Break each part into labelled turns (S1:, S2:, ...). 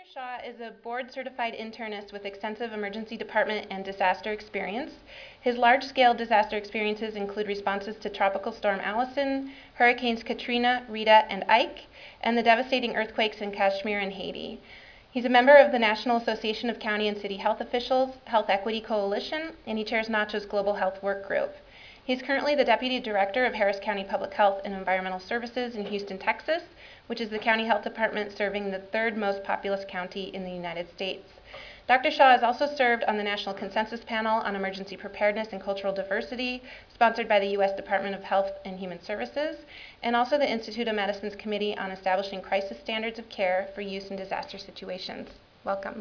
S1: Shaw is a board-certified internist with extensive emergency department and disaster experience. His large-scale disaster experiences include responses to Tropical Storm Allison, Hurricanes Katrina, Rita, and Ike, and the devastating earthquakes in Kashmir and Haiti. He's a member of the National Association of County and City Health Officials Health Equity Coalition, and he chairs NACHO's Global Health Work Group. He's currently the Deputy Director of Harris County Public Health and Environmental Services in Houston, Texas, which is the county health department serving the third most populous county in the United States. Dr. Shaw has also served on the National Consensus Panel on Emergency Preparedness and Cultural Diversity, sponsored by the U.S. Department of Health and Human Services, and also the Institute of Medicine's Committee on Establishing Crisis Standards of Care for Use in Disaster Situations. Welcome.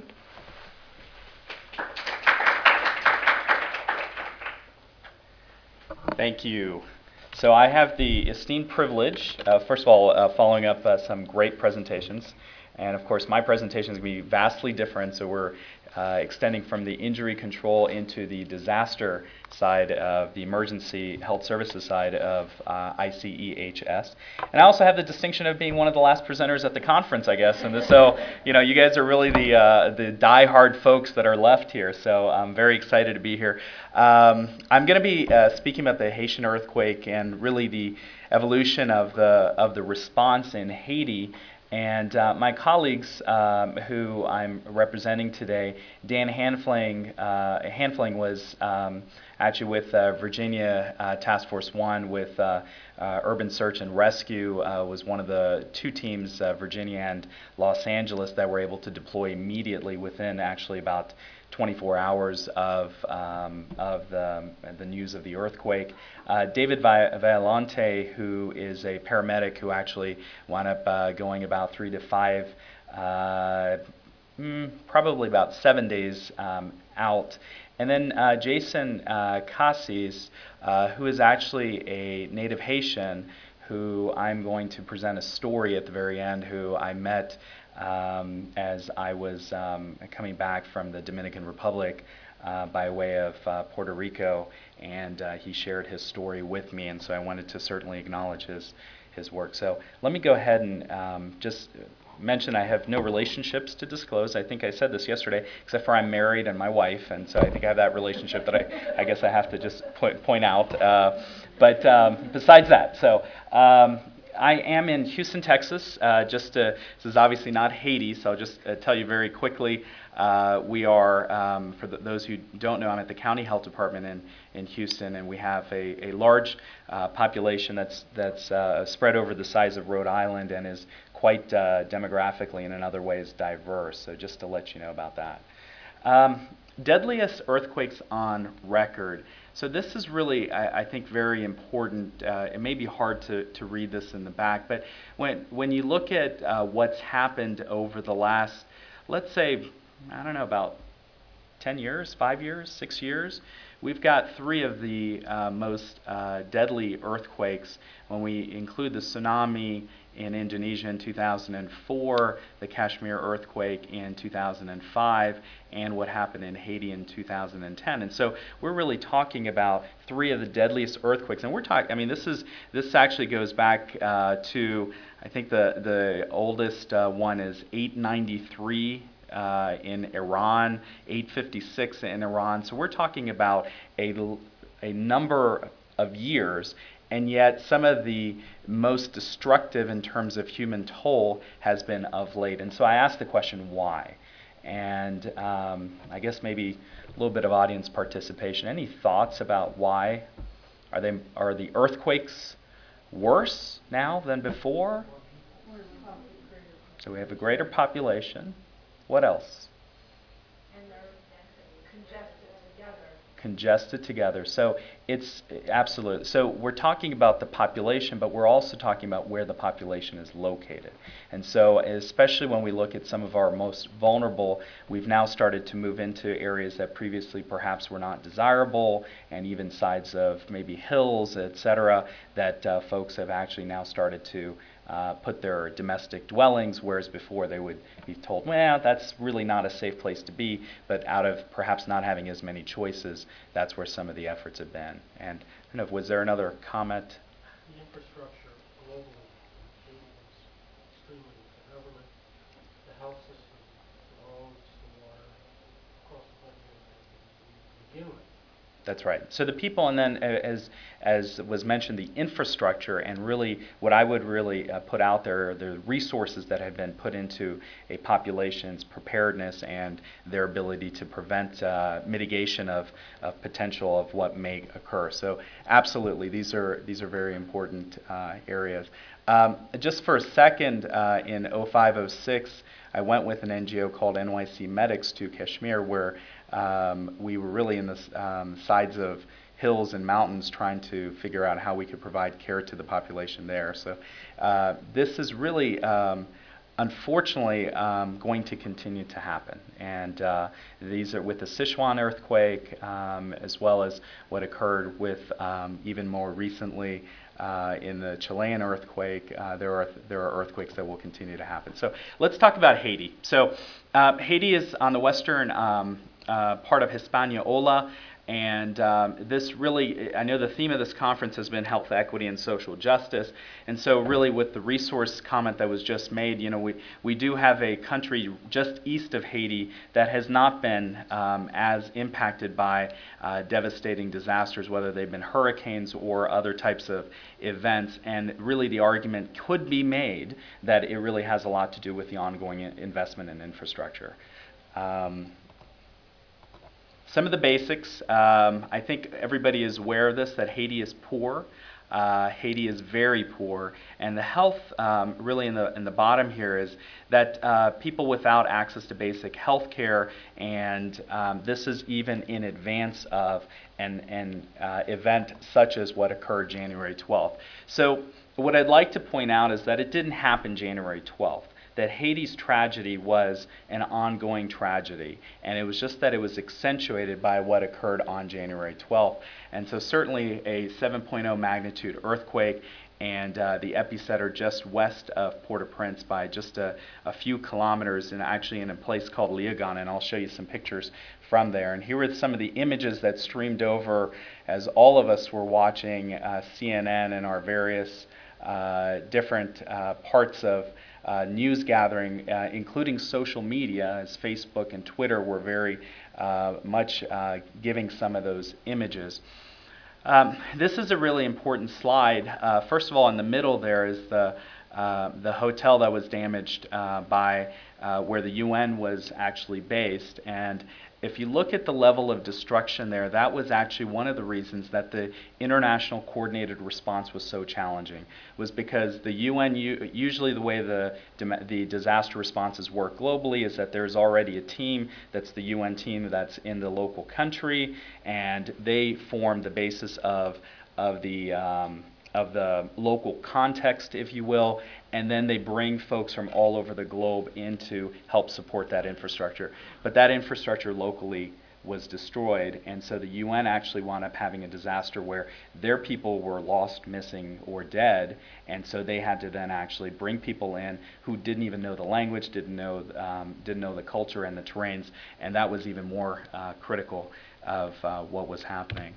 S2: Thank you. So I have the esteemed privilege, first of all, following up some great presentations. And of course, my presentation is going to be vastly different. So we're extending from the injury control into the disaster side of the emergency health services side of ICEHS. And I also have the distinction of being one of the last presenters at the conference, I guess. And so, you guys are really the die-hard folks that are left here. So I'm very excited to be here. I'm going to be speaking about the Haitian earthquake and really the evolution of the response in Haiti. And my colleagues who I'm representing today, Dan Hanfling was actually with Virginia Task Force 1 with Urban Search and Rescue, was one of the two teams, Virginia and Los Angeles, that were able to deploy immediately within actually about 24 hours of the news of the earthquake. David Violante, who is a paramedic who actually wound up going about 3 to 5, probably about 7 days out. And then Jason Cassis, who is actually a native Haitian, who I'm going to present a story at the very end, who I met as I was coming back from the Dominican Republic by way of Puerto Rico, and he shared his story with me, and so I wanted to certainly acknowledge his work. So let me go ahead and just mention I have no relationships to disclose. I think I said this yesterday, except for I'm married and my wife, and so I think I have that relationship that I guess I have to just point out. But besides that, so I am in Houston, Texas. This is obviously not Haiti, so I'll just tell you very quickly. We are, for those who don't know, I'm at the County Health Department in Houston, and we have a large population that's spread over the size of Rhode Island and is quite demographically and in other ways diverse. So just to let you know about that. Deadliest earthquakes on record. So this is really, I think, very important. It may be hard to read this in the back, but when you look at what's happened over the last, let's say, I don't know, about 10 years, 5 years, 6 years, we've got 3 of the most deadly earthquakes when we include the tsunami in Indonesia in 2004, the Kashmir earthquake in 2005, and what happened in Haiti in 2010. And so we're really talking about 3 of the deadliest earthquakes. And we're talking, I mean, this actually goes back to, I think the oldest one is 893 in Iran, 856 in Iran. So we're talking about a number of years, and yet some of the most destructive in terms of human toll has been of late. And so I asked the question, why? And I guess maybe a little bit of audience participation. Any thoughts about why? Are the earthquakes worse now than before? So we have a greater population. What else?
S3: And they're congested together.
S2: Congested together. So it's absolutely. So we're talking about the population, but we're also talking about where the population is located. And so especially when we look at some of our most vulnerable, we've now started to move into areas that previously perhaps were not desirable, and even sides of maybe hills, et cetera, that folks have actually now started to put their domestic dwellings, whereas before they would be told, well, that's really not a safe place to be, but out of perhaps not having as many choices, that's where some of the efforts have been. And I don't know, was there another comment?
S4: The infrastructure globally is extremely, the government, the health system, human.
S2: That's right. So the people, and then as was mentioned, the infrastructure, and really what I would really put out there are the resources that have been put into a population's preparedness and their ability to prevent mitigation of potential of what may occur. So absolutely, these are very important areas. Just for a second, in 05-06, I went with an NGO called NYC Medics to Kashmir, where we were really in the sides of hills and mountains trying to figure out how we could provide care to the population there. So this is really, unfortunately, going to continue to happen. And these are with the Sichuan earthquake, as well as what occurred with even more recently in the Chilean earthquake. There are earthquakes that will continue to happen. So let's talk about Haiti. So Haiti is on the western part of Hispaniola, and this really, I know the theme of this conference has been health equity and social justice, and so really with the resource comment that was just made, you know, we do have a country just east of Haiti that has not been as impacted by devastating disasters, whether they've been hurricanes or other types of events, and really the argument could be made that it really has a lot to do with the ongoing investment in infrastructure. Some of the basics, I think everybody is aware of this, that Haiti is poor. Haiti is very poor, and the health really in the bottom here is that people without access to basic health care, and this is even in advance of an event such as what occurred January 12th. So what I'd like to point out is that it didn't happen January 12th. That Haiti's tragedy was an ongoing tragedy, and it was just that it was accentuated by what occurred on January 12th. And so certainly a 7.0 magnitude earthquake, and the epicenter just west of Port-au-Prince by just a few kilometers, and actually in a place called Léogâne, and I'll show you some pictures from there. And here are some of the images that streamed over as all of us were watching CNN and our various different parts of news gathering, including social media, as Facebook and Twitter were very much giving some of those images. This is a really important slide. First of all, in the middle there is the hotel that was damaged by where the UN was actually based, and if you look at the level of destruction there, that was actually one of the reasons that the international coordinated response was so challenging, was because the UN, usually the way the disaster responses work globally is that there's already a team, that's the UN team that's in the local country, and they form the basis of the local context, if you will, and then they bring folks from all over the globe in to help support that infrastructure. But that infrastructure locally was destroyed, and so the UN actually wound up having a disaster where their people were lost, missing, or dead, and so they had to then actually bring people in who didn't even know the language, didn't know the culture and the terrains, and that was even more critical of what was happening.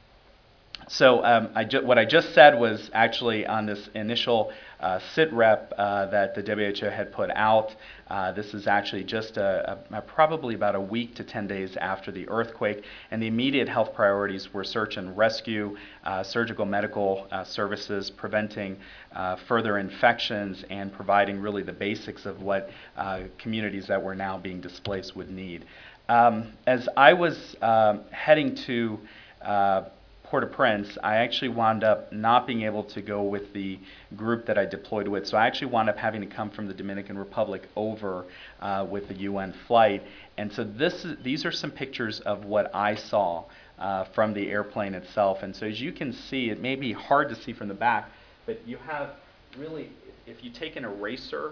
S2: So what I just said was actually on this initial SITREP that the WHO had put out. This is actually just probably about a week to 10 days after the earthquake, and the immediate health priorities were search and rescue, surgical medical services, preventing further infections, and providing really the basics of what communities that were now being displaced would need. As I was heading to Port-au-Prince, I actually wound up not being able to go with the group that I deployed with, so I actually wound up having to come from the Dominican Republic over with the UN flight. And so these are some pictures of what I saw from the airplane itself. And so as you can see, it may be hard to see from the back, but you have really, if you take an eraser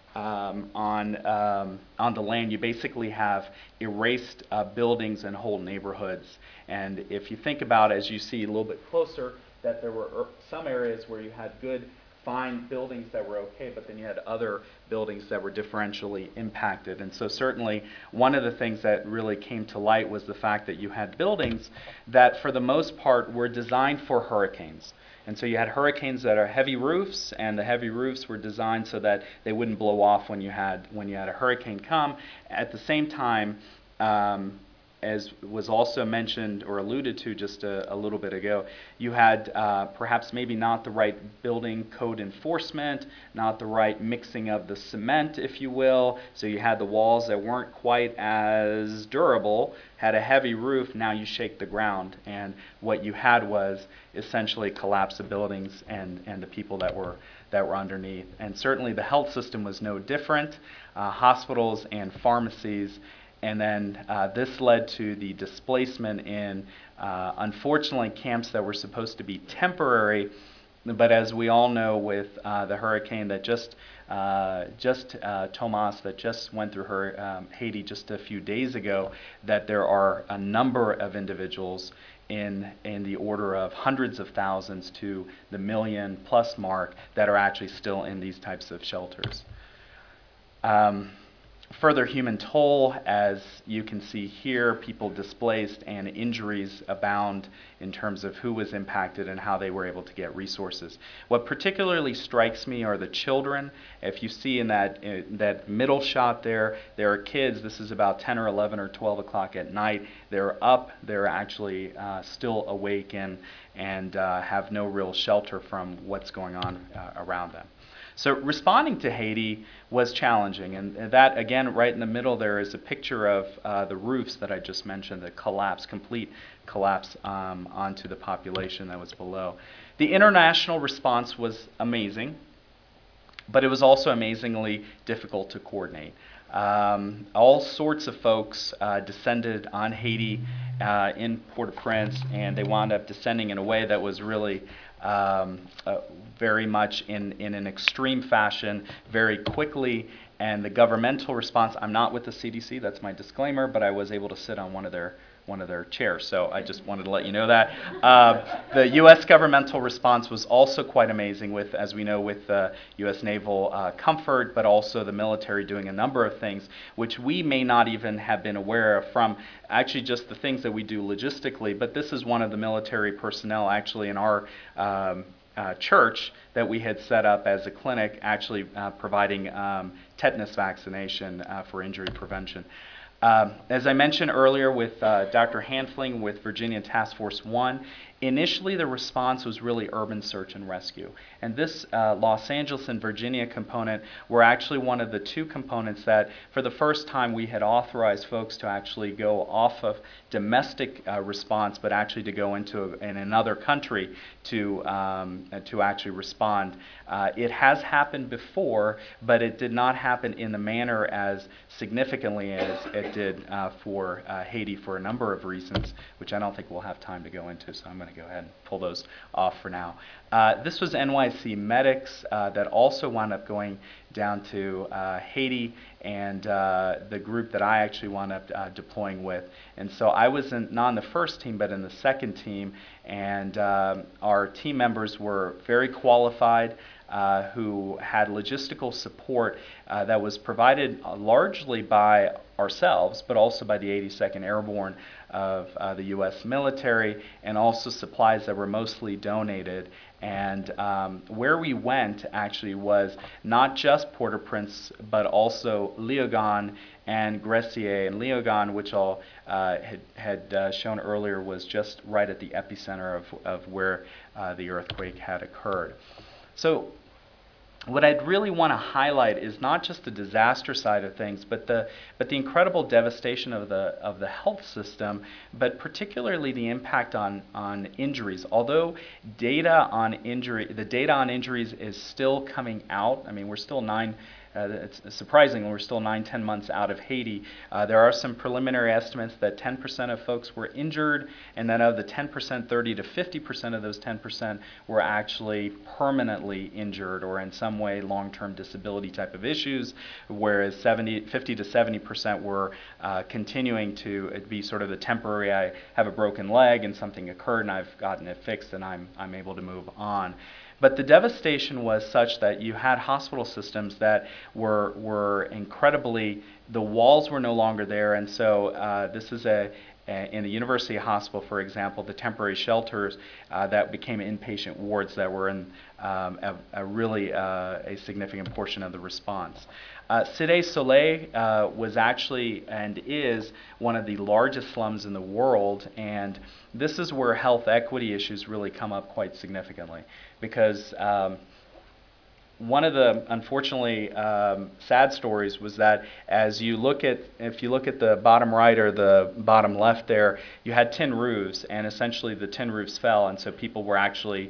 S2: on the land, you basically have erased buildings and whole neighborhoods. And if you think about, as you see a little bit closer, that there were some areas where you had good, fine buildings that were okay, but then you had other buildings that were differentially impacted. And so certainly one of the things that really came to light was the fact that you had buildings that for the most part were designed for hurricanes. And so you had hurricanes that are heavy roofs, and the heavy roofs were designed so that they wouldn't blow off when you had a hurricane come. At the same time, as was also mentioned or alluded to just a little bit ago, you had perhaps maybe not the right building code enforcement, not the right mixing of the cement, if you will. So you had the walls that weren't quite as durable, had a heavy roof. Now you shake the ground, and what you had was essentially collapse of buildings and the people that were underneath. And certainly the health system was no different, hospitals and pharmacies. And then this led to the displacement in, unfortunately, camps that were supposed to be temporary. But as we all know, with the hurricane that just Tomas, that just went through Haiti just a few days ago, that there are a number of individuals in the order of hundreds of thousands to the million-plus mark that are actually still in these types of shelters. Further human toll, as you can see here, people displaced and injuries abound in terms of who was impacted and how they were able to get resources. What particularly strikes me are the children. If you see in that middle shot there are kids. This is about 10 or 11 or 12 o'clock at night. They're up. They're actually still awake and have no real shelter from what's going on around them. So responding to Haiti was challenging, and that, again, right in the middle there is a picture of the roofs that I just mentioned, the complete collapse onto the population that was below. The international response was amazing, but it was also amazingly difficult to coordinate. All sorts of folks descended on Haiti in Port-au-Prince, and they wound up descending in a way that was really very much in an extreme fashion, very quickly. And the governmental response, I'm not with the CDC, that's my disclaimer, but I was able to sit on one of their chairs, so I just wanted to let you know that. The U.S. governmental response was also quite amazing, with, as we know, with U.S. Naval Comfort, but also the military doing a number of things which we may not even have been aware of from actually just the things that we do logistically. But this is one of the military personnel actually in our church that we had set up as a clinic, actually providing tetanus vaccination for injury prevention. As I mentioned earlier with Dr. Hanfling with Virginia Task Force 1, initially the response was really urban search and rescue. And this Los Angeles and Virginia component were actually one of the two components that for the first time we had authorized folks to actually go off of domestic response, but actually to go into in another country to actually respond. It has happened before, but it did not happen in the manner as significantly as it did for Haiti for a number of reasons, which I don't think we'll have time to go into, so I'm going to go ahead and pull those off for now. This was NYC medics that also wound up going down to Haiti, and the group that I actually wound up deploying with. And so I was not in the first team, but in the second team, and our team members were very qualified, who had logistical support that was provided largely by ourselves, but also by the 82nd Airborne of the U.S. military, and also supplies that were mostly donated. And where we went actually was not just Port-au-Prince, but also Léogâne and Gressier. And Léogâne, which I had shown earlier, was just right at the epicenter of where the earthquake had occurred. So what I'd really want to highlight is not just the disaster side of things, but the incredible devastation of the health system, but particularly the impact on injuries. Although the data on injuries is still coming out. I mean, we're still it's surprising we're still 9-10 months out of Haiti. There are some preliminary estimates that 10% of folks were injured, and then of the 10%, 30 to 50% of those 10% were actually permanently injured or in some way long-term disability type of issues, whereas 50 to 70% were continuing to be sort of the temporary, I have a broken leg and something occurred and I've gotten it fixed and I'm able to move on. But the devastation was such that you had hospital systems that were incredibly, the walls were no longer there, and so this is a in the University Hospital, for example, the temporary shelters that became inpatient wards that were in a significant portion of the response. Cité Soleil was actually and is one of the largest slums in the world, and this is where health equity issues really come up quite significantly, because one of the unfortunately sad stories was that if you look at the bottom right or the bottom left there, you had tin roofs, and essentially the tin roofs fell, and so people were actually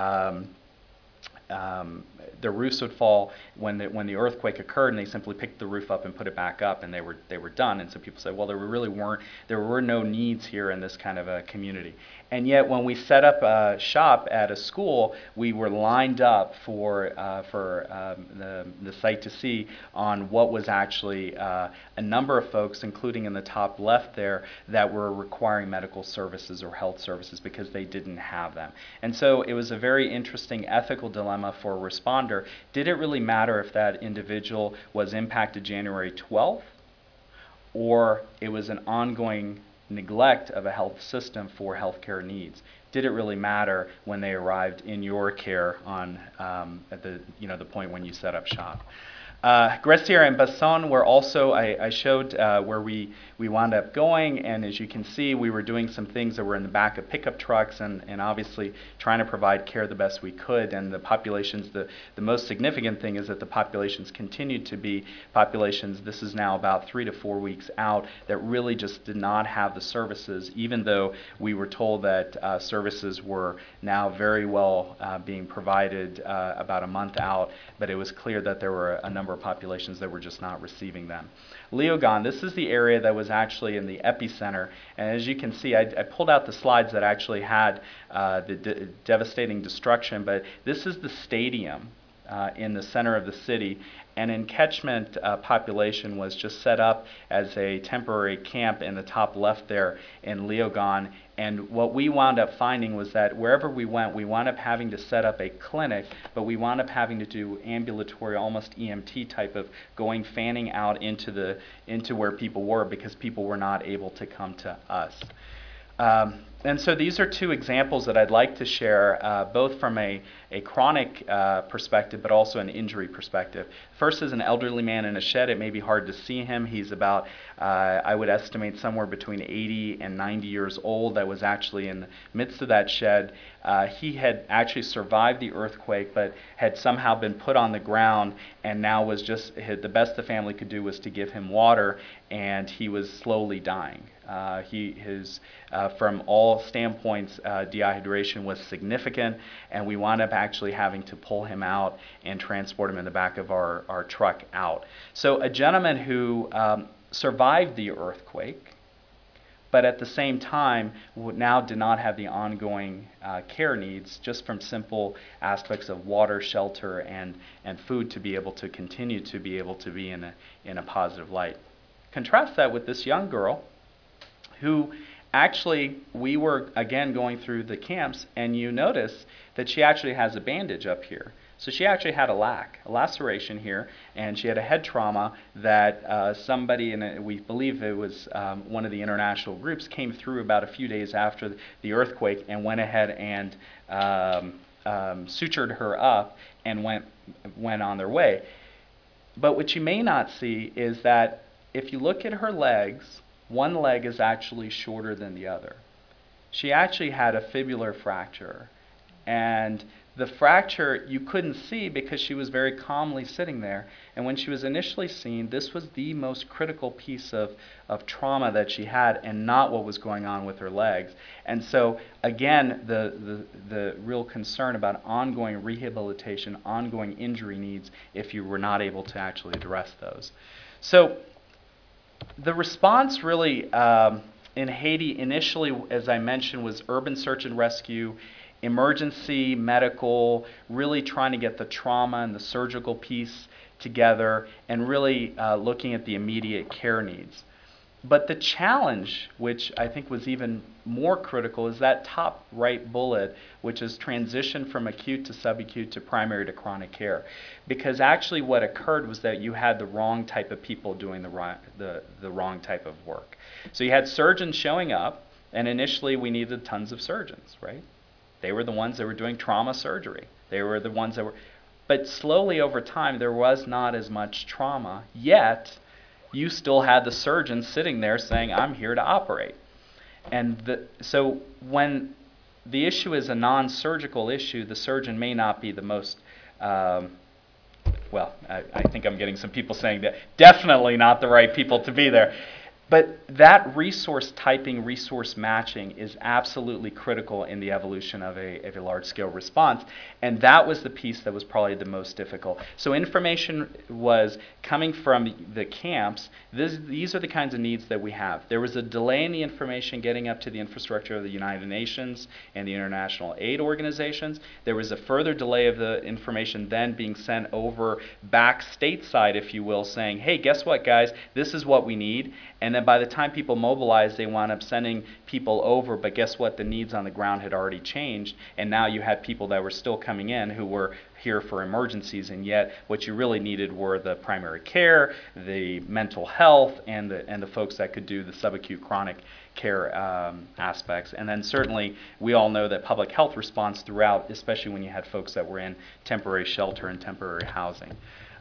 S2: their roofs would fall when the earthquake occurred, and they simply picked the roof up and put it back up, and they were done. And so people said, well, there were no needs here in this kind of a community. And yet, when we set up shop at a school, we were lined up for the site to see on what was actually a number of folks, including in the top left there, that were requiring medical services or health services because they didn't have them. And so it was a very interesting ethical dilemma for a responder. Did it really matter if that individual was impacted January 12th, or it was an ongoing neglect of a health system for healthcare needs? Did it really matter when they arrived in your care at the point when you set up shop? Gressier and Basson were also, I showed where we wound up going, and as you can see, we were doing some things that were in the back of pickup trucks and obviously trying to provide care the best we could. And the populations, the most significant thing is that the populations continued to be populations, this is now about 3 to 4 weeks out, that really just did not have the services, even though we were told that services were now very well being provided about a month out, but it was clear that there were a number of populations that were just not receiving them. Léogâne, this is the area that was actually in the epicenter, and as you can see, I pulled out the slides that actually had the devastating destruction, but this is the stadium in the center of the city, and an catchment population was just set up as a temporary camp in the top left there in Léogâne. And what we wound up finding was that wherever we wound up having to set up a clinic, but we wound up having to do ambulatory, almost EMT type of going, fanning out into where people were, because people were not able to come to us. And so these are two examples that I'd like to share, both from a chronic perspective, but also an injury perspective. First is an elderly man in a shed. It may be hard to see him. He's about, I would estimate, somewhere between 80 and 90 years old, that was actually in the midst of that shed. He had actually survived the earthquake, but had somehow been put on the ground, and now was just, the best the family could do was to give him water, and he was slowly dying. From all standpoints, dehydration was significant, and we wound up actually having to pull him out and transport him in the back of our truck out. So a gentleman who survived the earthquake, but at the same time now did not have the ongoing care needs, just from simple aspects of water, shelter, and food, to be able to continue to be able to be in a positive light. Contrast that with this young girl who actually, we were again going through the camps, and you notice that she actually has a bandage up here. So she actually had a laceration here, and she had a head trauma that somebody, we believe it was one of the international groups, came through about a few days after the earthquake and went ahead and sutured her up and went on their way. But what you may not see is that if you look at her legs, one leg is actually shorter than the other. She actually had a fibular fracture, and the fracture you couldn't see because she was very calmly sitting there. And when she was initially seen, this was the most critical piece of trauma that she had, and not what was going on with her legs. And so again, the real concern about ongoing rehabilitation, ongoing injury needs, if you were not able to actually address those. So the response really in Haiti initially, as I mentioned, was urban search and rescue, emergency, medical, really trying to get the trauma and the surgical piece together, and really looking at the immediate care needs. But the challenge, which I think was even more critical, is that top right bullet, which is transition from acute to subacute to primary to chronic care. Because actually what occurred was that you had the wrong type of people doing the wrong type of work. So you had surgeons showing up, and initially we needed tons of surgeons, right? They were the ones that were doing trauma surgery. They were the ones that were... But slowly over time, there was not as much trauma, yet you still had the surgeon sitting there saying, I'm here to operate. And so when the issue is a non-surgical issue, the surgeon may not be the most, I think I'm getting some people saying that definitely not the right people to be there. But that resource typing, resource matching is absolutely critical in the evolution of a large-scale response. And that was the piece that was probably the most difficult. So information was coming from the camps. These are the kinds of needs that we have. There was a delay in the information getting up to the infrastructure of the United Nations and the international aid organizations. There was a further delay of the information then being sent over back stateside, if you will, saying, hey, guess what, guys? This is what we need. And then by the time people mobilized, they wound up sending people over, but guess what? The needs on the ground had already changed, and now you had people that were still coming in who were here for emergencies, and yet what you really needed were the primary care, the mental health, and the folks that could do the subacute chronic care aspects. And then certainly we all know that public health response throughout, especially when you had folks that were in temporary shelter and temporary housing.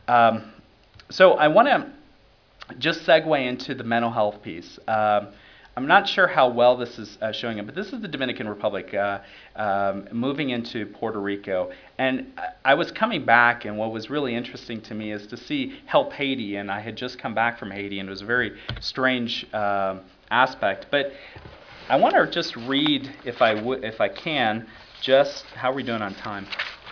S2: So I want to just segue into the mental health piece. I'm not sure how well this is showing up, but this is the Dominican Republic moving into Puerto Rico. And I was coming back, and what was really interesting to me is to see Help Haiti, and I had just come back from Haiti, and it was a very strange aspect. But I want to just read, if I can, just, how are we doing on time?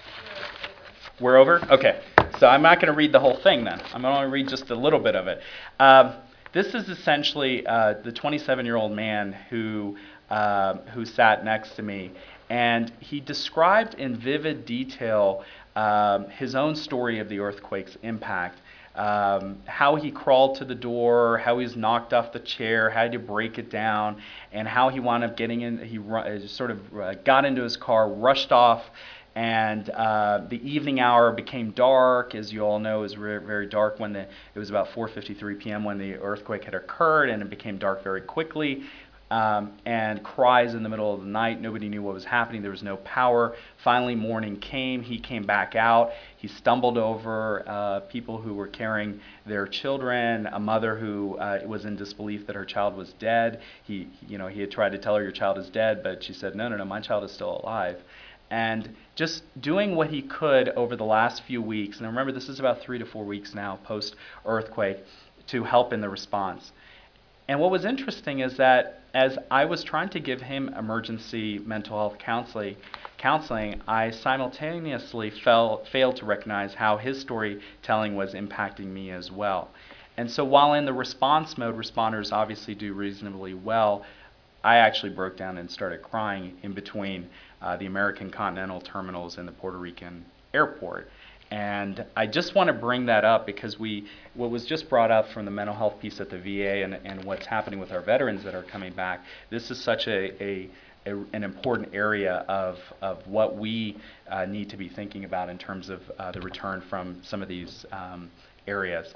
S2: We're over? Okay. So I'm not going to read the whole thing then. I'm going to read just a little bit of it. This is essentially the 27-year-old man who sat next to me, and he described in vivid detail his own story of the earthquake's impact, how he crawled to the door, how he was knocked off the chair, how to break it down, and how he wound up getting in. He got into his car, rushed off. And the evening hour became dark. As you all know, it was very dark when it was about 4:53 p.m. when the earthquake had occurred, and it became dark very quickly. And cries in the middle of the night. Nobody knew what was happening. There was no power. Finally, morning came. He came back out. He stumbled over people who were carrying their children. A mother who was in disbelief that her child was dead. He had tried to tell her, your child is dead, but she said, no, my child is still alive. And just doing what he could over the last few weeks, and remember this is about 3 to 4 weeks now post-earthquake, to help in the response. And what was interesting is that as I was trying to give him emergency mental health counseling, I simultaneously failed to recognize how his storytelling was impacting me as well. And so while in the response mode, responders obviously do reasonably well, I actually broke down and started crying in between the American Continental terminals and the Puerto Rican airport. And I just want to bring that up because what was just brought up from the mental health piece at the VA and what's happening with our veterans that are coming back, this is such an important area of what we need to be thinking about in terms of the return from some of these areas.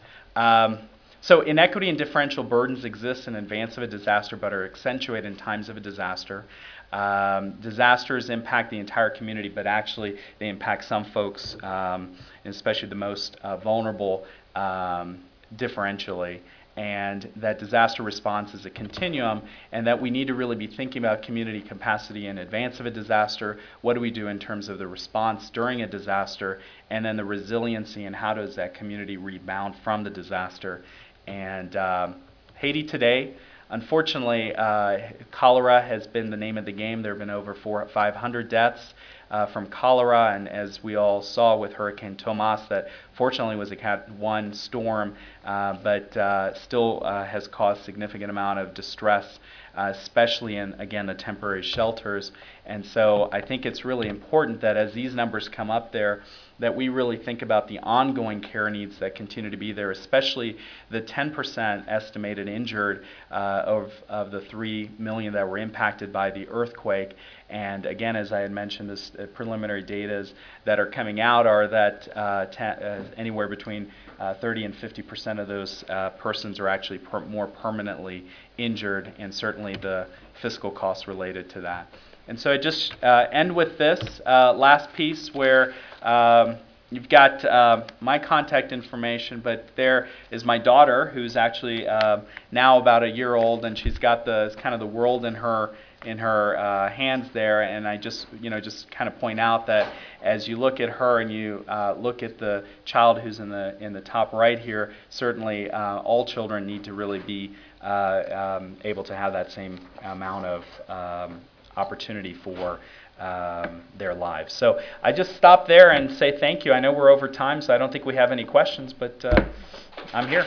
S2: So inequity and differential burdens exist in advance of a disaster but are accentuated in times of a disaster. Disasters impact the entire community, but actually they impact some folks, especially the most vulnerable, differentially. And that disaster response is a continuum, and that we need to really be thinking about community capacity in advance of a disaster. What do we do in terms of the response during a disaster, and then the resiliency and how does that community rebound from the disaster. And Haiti today, unfortunately, cholera has been the name of the game. There have been over 400 or 500 deaths. from cholera, and as we all saw with Hurricane Tomas, that fortunately was a Cat 1 storm, but still has caused significant amount of distress, especially in, again, the temporary shelters. And so I think it's really important that as these numbers come up there, that we really think about the ongoing care needs that continue to be there, especially the 10% estimated injured of the 3 million that were impacted by the earthquake. And again, as I had mentioned, this preliminary data that are coming out are that anywhere between 30 and 50% of those persons are actually more permanently injured, and certainly the fiscal costs related to that. And so I just end with this last piece where you've got my contact information, but there is my daughter, who's actually now about a year old, and she's got the kind of the world in her hands there. And I just kind of point out that as you look at her and you look at the child who's in the top right here, certainly all children need to really be able to have that same amount of opportunity for their lives. So I just stop there and say thank you. I know we're over time, so I don't think we have any questions, but I'm here.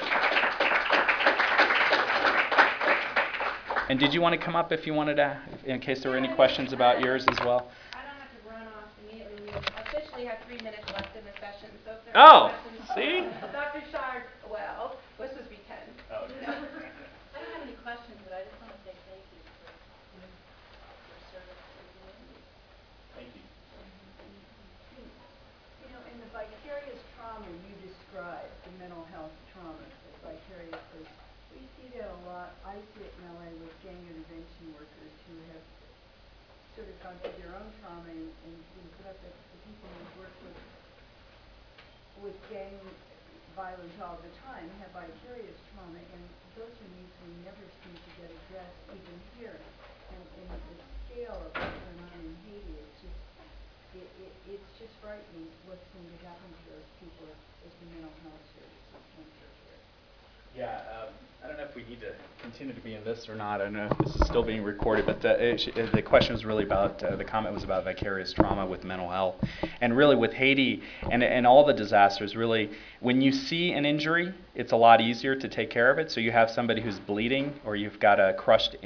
S2: And did you want to come up if you wanted to, in case there were any questions about yours as well?
S1: I don't have to run off immediately. We officially have 3 minutes left in the session, so if there are questions,
S2: see?
S1: Dr. Shard, well, we're supposed to be 10.
S4: Oh, okay. I don't have any questions, but I just want to say thank you for your service to the community.
S2: Thank you.
S3: You know, in the vicarious trauma you described, the mental health trauma, the vicariously, we see that a lot. I see it in LA with gang intervention workers who have sort of gone through their own trauma and been put up with the people who work with gang violence all the time have vicarious trauma, and those are needs we never seem to get addressed even here. And the scale of what's going on in Haiti, it's just frightening what's going to happen to those people if the mental health services don't take care.
S2: Yeah, I don't know if we need to continue to be in this or not. I don't know if this is still being recorded, but the question was really about, the comment was about vicarious trauma with mental health. And really with Haiti and all the disasters, really, when you see an injury, it's a lot easier to take care of it. So you have somebody who's bleeding or you've got a crushed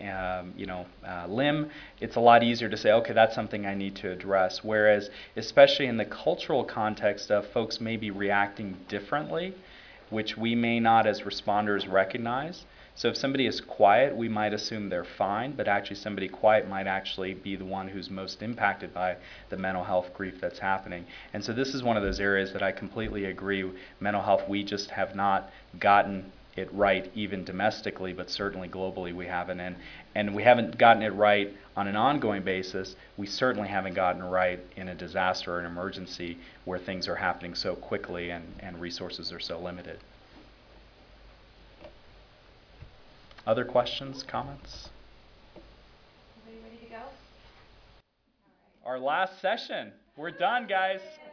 S2: limb, it's a lot easier to say, okay, that's something I need to address. Whereas, especially in the cultural context of folks maybe reacting differently, which we may not as responders recognize. So if somebody is quiet, we might assume they're fine, but actually somebody quiet might actually be the one who's most impacted by the mental health grief that's happening. And so this is one of those areas that I completely agree. Mental health, we just have not gotten it right, even domestically, but certainly globally we haven't. And we haven't gotten it right on an ongoing basis. We certainly haven't gotten it right in a disaster or an emergency where things are happening so quickly and resources are so limited. Other questions, comments?
S1: Everybody ready to go?
S2: Our last session. We're done, guys.